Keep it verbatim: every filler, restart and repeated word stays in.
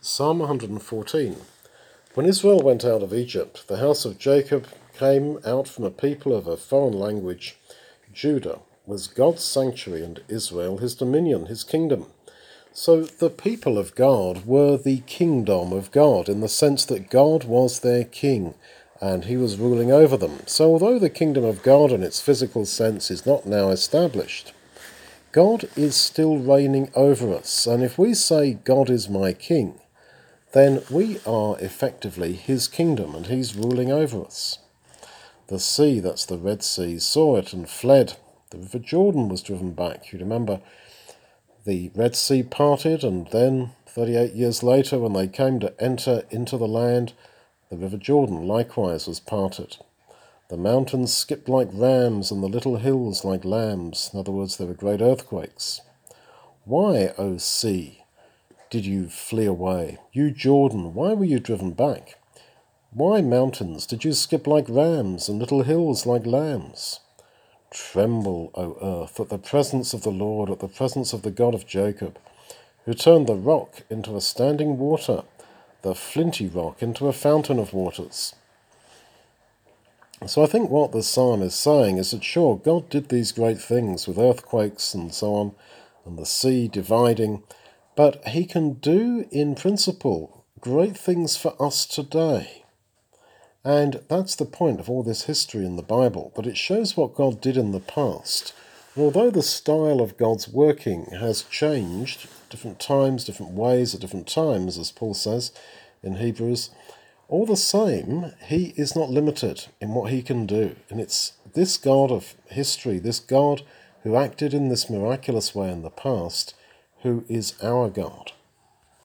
Psalm one hundred fourteen. When Israel went out of Egypt, the house of Jacob came out from a people of a foreign language. Judah was God's sanctuary, and Israel his dominion, his kingdom. So the people of God were the kingdom of God, in the sense that God was their king, and he was ruling over them. So although the kingdom of God in its physical sense is not now established, God is still reigning over us, and if we say God is my king, then we are effectively his kingdom, and he's ruling over us. The sea, that's the Red Sea, saw it and fled. The River Jordan was driven back. You remember the Red Sea parted, and then thirty-eight years later, when they came to enter into the land, the River Jordan likewise was parted. The mountains skipped like rams, and the little hills like lambs. In other words, there were great earthquakes. Why, O sea, did you flee away? You Jordan, why were you driven back? Why, mountains, did you skip like rams, and little hills like lambs? Tremble, O earth, at the presence of the Lord, at the presence of the God of Jacob, who turned the rock into a standing water, the flinty rock into a fountain of waters. So I think what the psalm is saying is that, sure, God did these great things with earthquakes and so on, and the sea dividing, but he can do, in principle, great things for us today. And that's the point of all this history in the Bible, that it shows what God did in the past. And although the style of God's working has changed, different times, different ways at different times, as Paul says in Hebrews, all the same, he is not limited in what he can do. And it's this God of history, this God who acted in this miraculous way in the past, who is our God.